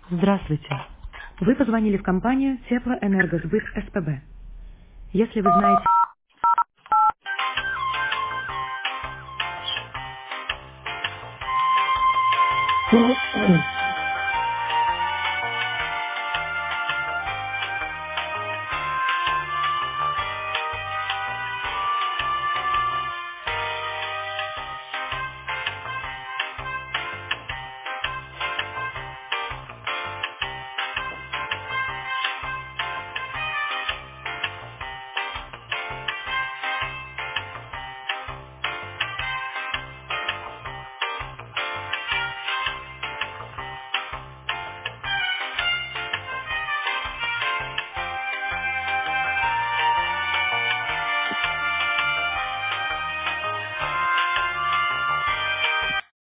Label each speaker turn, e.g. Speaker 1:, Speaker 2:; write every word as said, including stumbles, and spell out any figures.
Speaker 1: Здравствуйте. Вы позвонили в компанию Теплоэнергосбыт СПБ. Если вы знаете...